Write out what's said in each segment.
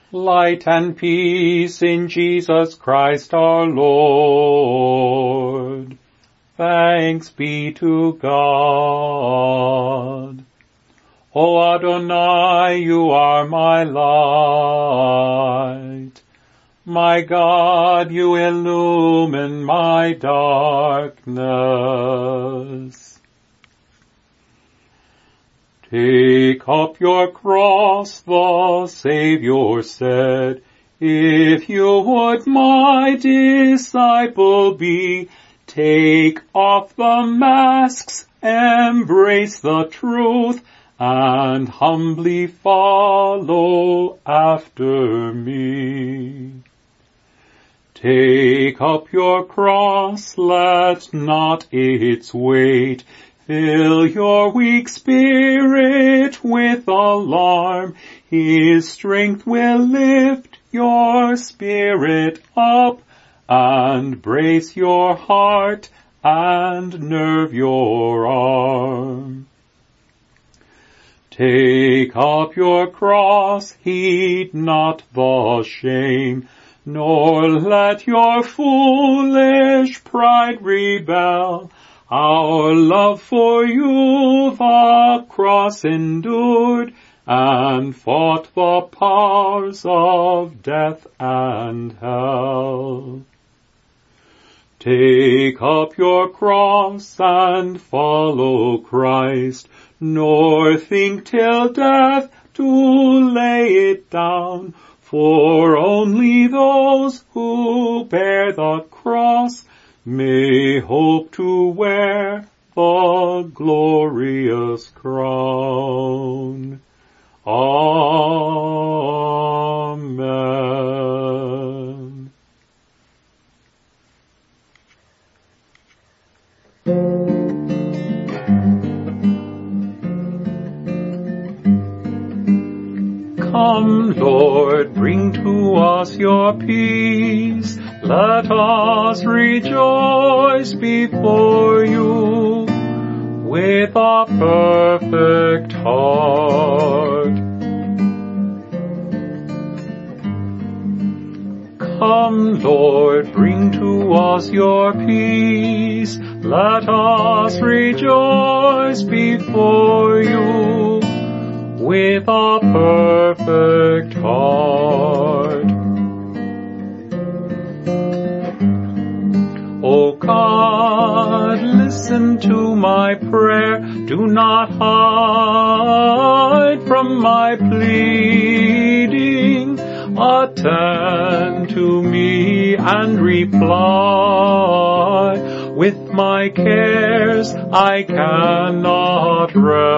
Light and peace in Jesus Christ our Lord. Thanks be to God. O Adonai, you are my light. My God, you illumine my darkness. Take up your cross, the Savior said, if you would my disciple be. Take off the masks, embrace the truth, and humbly follow after me. Take up your cross, let not its weight fill your weak spirit with alarm. His strength will lift your spirit up and brace your heart and nerve your arm. Take up your cross, heed not the shame, nor let your foolish pride rebel. Our love for you the cross endured, and fought the powers of death and hell. Take up your cross and follow Christ, nor think till death to lay it down, for only those who bear the cross may hope to wear the glorious crown. Amen. Come, Lord, bring to us your peace. Let us rejoice before you with a perfect heart. Come, Lord, bring to us your peace. Let us rejoice before you with a perfect heart. O God, listen to my prayer. Do not hide from my pleading. Attend to me and reply. With my cares I cannot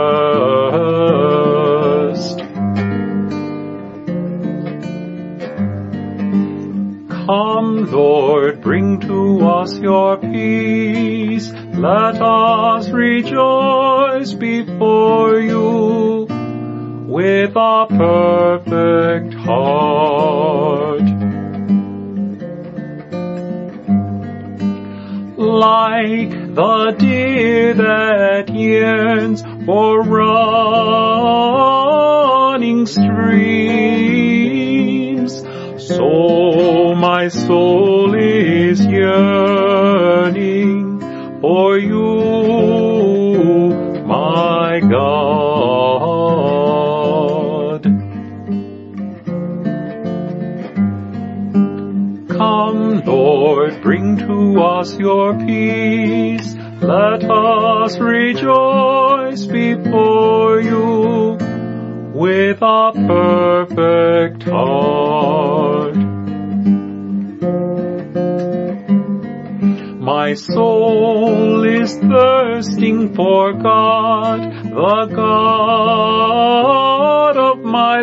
rest. Come, Lord, bring to us your peace. Let us rejoice before you with a perfect heart. Like the deer that yearns for running streams, so my soul is yearning for you, my God. Come, Lord, bring to us your peace. Let us rejoice before you with a perfect heart. My soul is thirsting for God, the God of my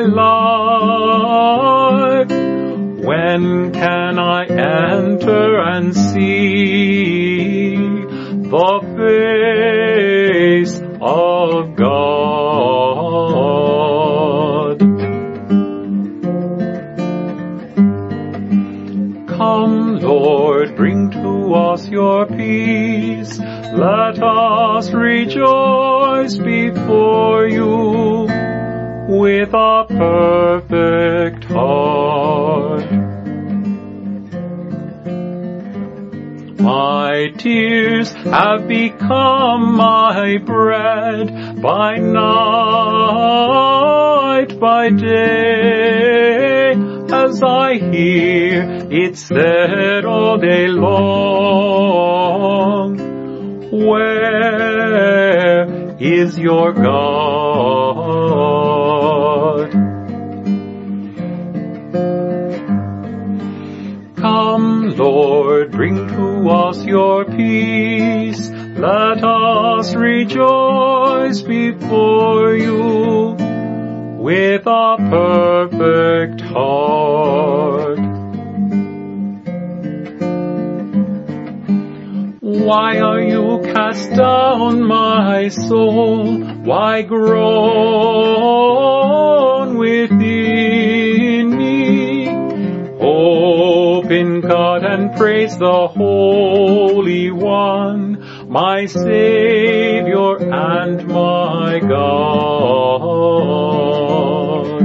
life. When can I enter and see the face of God? Come, Lord, bring to us your peace. Let us rejoice before you with a perfect heart. tears have become my bread, by night, by day, as I hear it said all day long, where is your God? Come, Lord, bring to us your peace. Let us rejoice before you with a perfect heart. Why are you cast down, my soul? Why groan within me? Hope in God and praise the Holy One, my Savior and my God.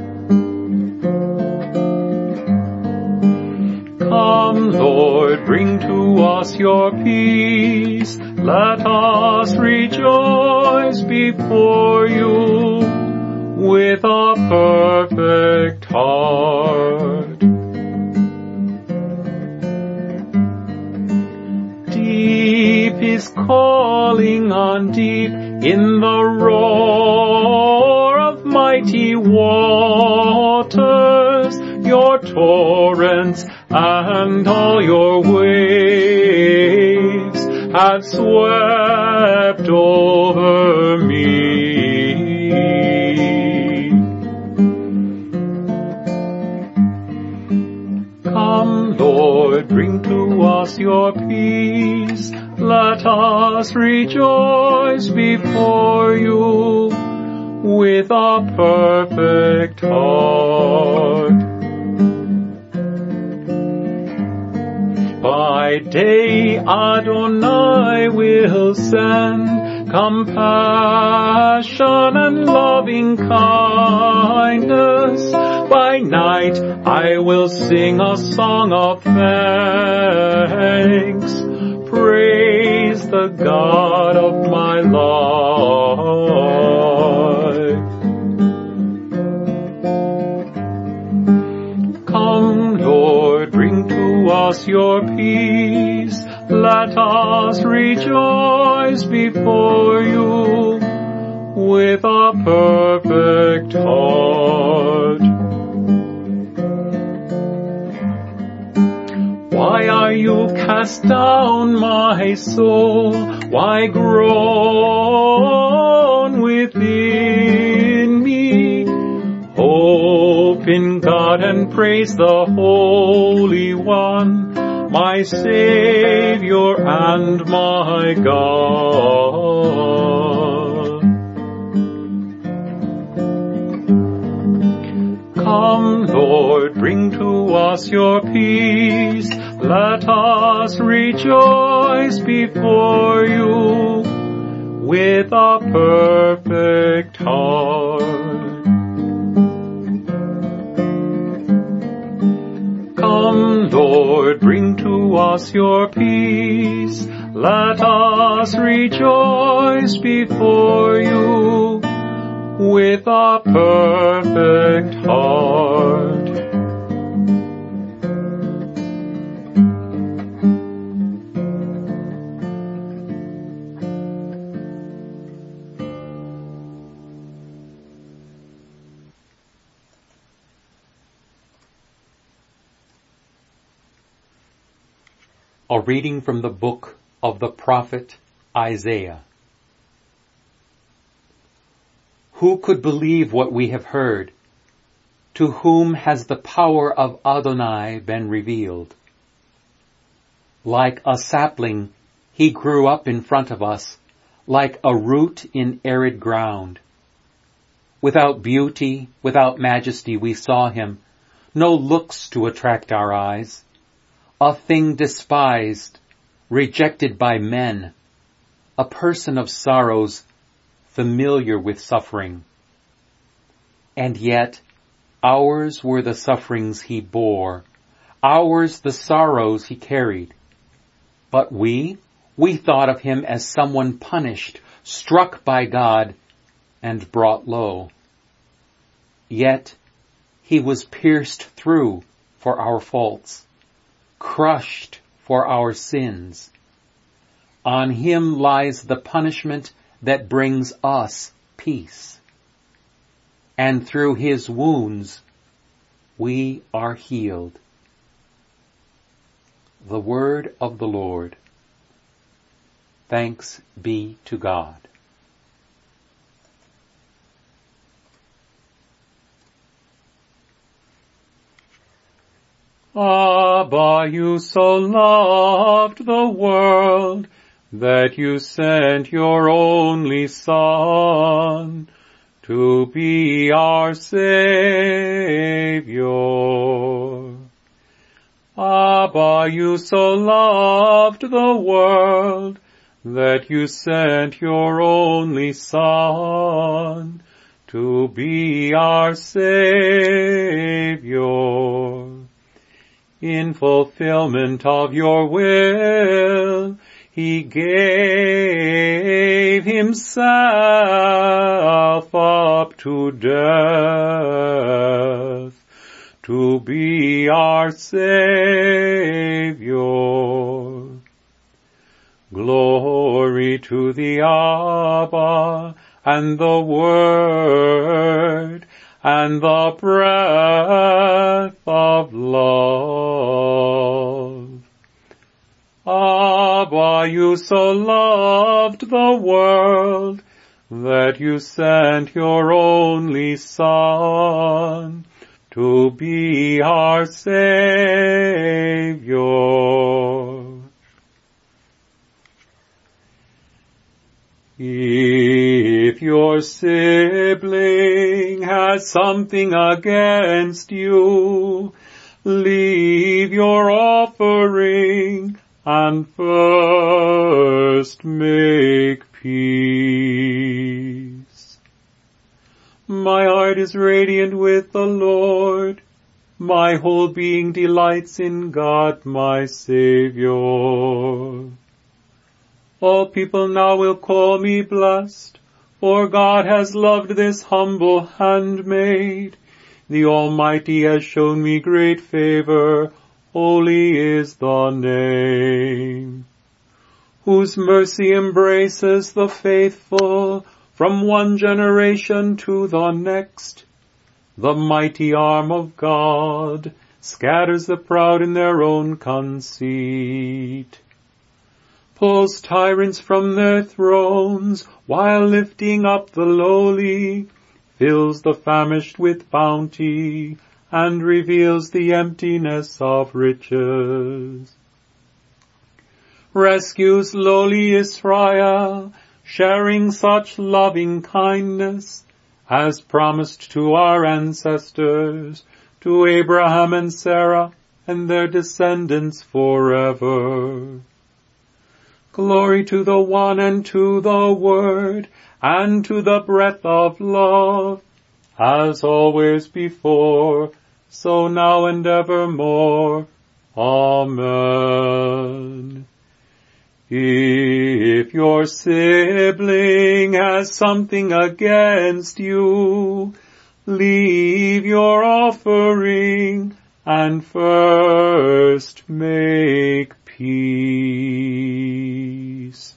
Come, Lord, bring to us your peace. Let us rejoice before you with a perfect heart. Deep is calling on deep in the roar of mighty waters. Your torrents and all your waves have swept over me. Come, Lord, bring to us your peace. Let us rejoice before you with a perfect heart. By day Adonai will send compassion and loving kindness. By night I will sing a song of thanks. Praise the God of my life. Come, Lord, bring to us your peace. Let us rejoice before you with a perfect heart. Why are you cast down, my soul? Why groan within me? Hope in God and praise the Holy One, my Savior and my God. Come, Lord, bring to us your peace. Let us rejoice before you with a perfect heart. Come, Lord, bring to us your peace. Let us rejoice before you with a perfect heart. A reading from the book of the prophet Isaiah. Who could believe what we have heard? To whom has the power of Adonai been revealed? Like a sapling, he grew up in front of us, like a root in arid ground. Without beauty, without majesty we saw him, no looks to attract our eyes. A thing despised, rejected by men, a person of sorrows, familiar with suffering. And yet, ours were the sufferings he bore, ours the sorrows he carried. But we We thought of him as someone punished, struck by God, and brought low. Yet he was pierced through for our faults, crushed for our sins. On him lies the punishment that brings us peace. And through his wounds we are healed. The word of the Lord. Thanks be to God. Abba, you so loved the world that you sent your only Son to be our Savior. Abba, you so loved the world that you sent your only Son to be our Savior. In fulfillment of your will, he gave himself up to death to be our Savior. Glory to the Abba and the Word and the breath of love. Abba, you so loved the world that you sent your only Son to be our Savior. If your sibling has something against you, leave your offering and first make peace. My heart is radiant with the Lord. My whole being delights in God my Savior. All people now will call me blessed, for God has loved this humble handmaid. The Almighty has shown me great favor. Holy is the name. Whose mercy embraces the faithful from one generation to the next. The mighty arm of God scatters the proud in their own conceit, pulls tyrants from their thrones while lifting up the lowly, fills the famished with bounty, and reveals the emptiness of riches. Rescues lowly Israel, sharing such loving kindness as promised to our ancestors, to Abraham and Sarah and their descendants forever. Glory to the One and to the Word and to the breath of love, as always before, so now and evermore. Amen. If your sibling has something against you, leave your offering and first make peace.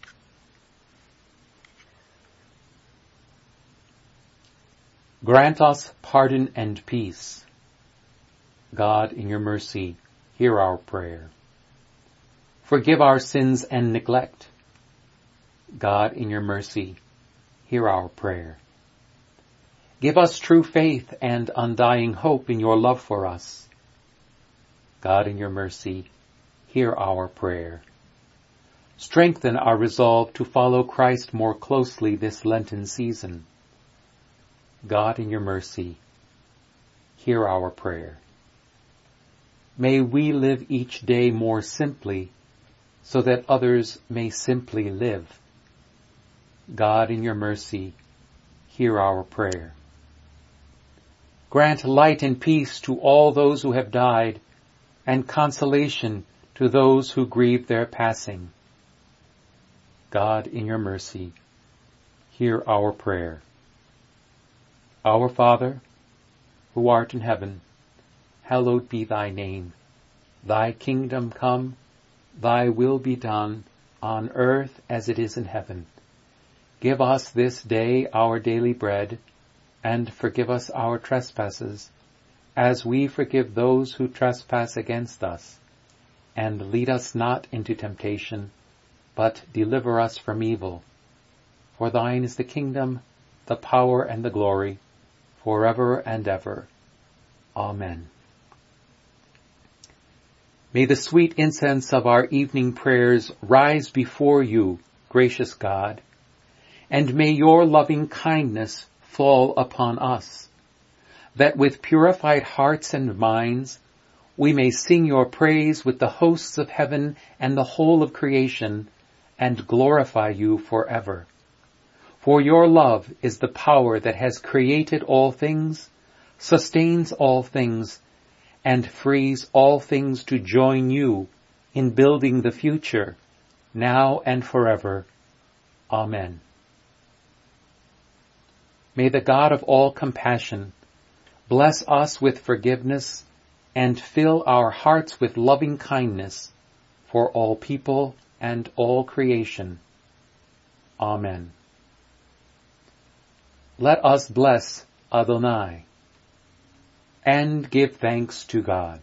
Grant us pardon and peace. God, in your mercy, hear our prayer. Forgive our sins and neglect. God, in your mercy, hear our prayer. Give us true faith and undying hope in your love for us. God, in your mercy, hear our prayer. Strengthen our resolve to follow Christ more closely this Lenten season. God, in your mercy, hear our prayer. May we live each day more simply, so that others may simply live. God, in your mercy, hear our prayer. Grant light and peace to all those who have died, and consolation to those who grieve their passing. God, in your mercy, hear our prayer. Our Father, who art in heaven, hallowed be thy name. Thy kingdom come, thy will be done, on earth as it is in heaven. Give us this day our daily bread, and forgive us our trespasses, as we forgive those who trespass against us. And lead us not into temptation, but deliver us from evil. For thine is the kingdom, the power, and the glory, forever and ever. Amen. May the sweet incense of our evening prayers rise before you, gracious God, and may your loving kindness fall upon us, that with purified hearts and minds we may sing your praise with the hosts of heaven and the whole of creation, and glorify you forever. For your love is the power that has created all things, sustains all things, and frees all things to join you in building the future, now and forever. Amen. May the God of all compassion bless us with forgiveness and fill our hearts with loving kindness for all people and all creation. Amen. Let us bless Adonai and give thanks to God.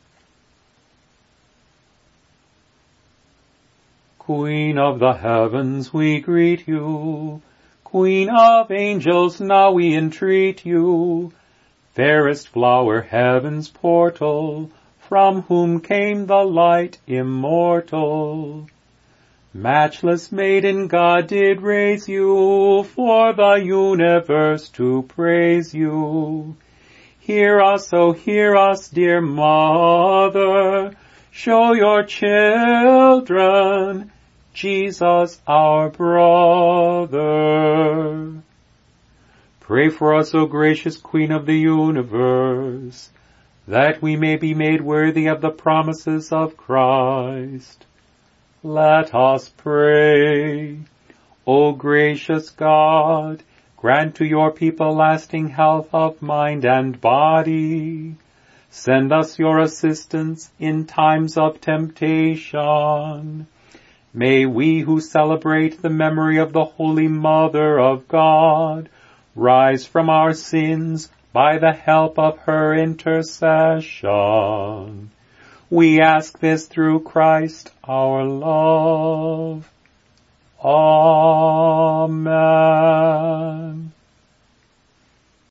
Queen of the heavens, we greet you. Queen of angels, now we entreat you. Fairest flower, heaven's portal, from whom came the light immortal. Matchless maiden, God did raise you, for the universe to praise you. Hear us, oh hear us, dear Mother, show your children Jesus our brother. Pray for us, O gracious Queen of the universe, that we may be made worthy of the promises of Christ. Let us pray. O gracious God, grant to your people lasting health of mind and body. Send us your assistance in times of temptation. May we who celebrate the memory of the Holy Mother of God rise from our sins by the help of her intercession. We ask this through Christ our love. Amen.